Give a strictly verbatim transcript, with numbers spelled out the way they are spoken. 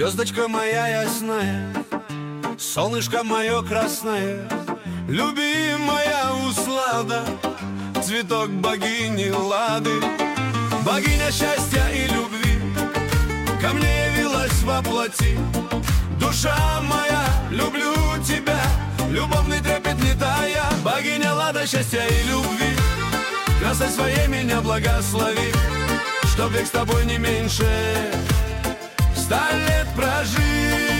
Звездочка моя ясная, солнышко мое красное, любимая услада, цветок богини Лады. Богиня счастья и любви ко мне явилась во плоти. Душа моя, люблю тебя, любовный трепет не тая. Богиня Лада счастья и любви, красой своей меня благослови, чтоб век с тобой не меньше ста лет прожить.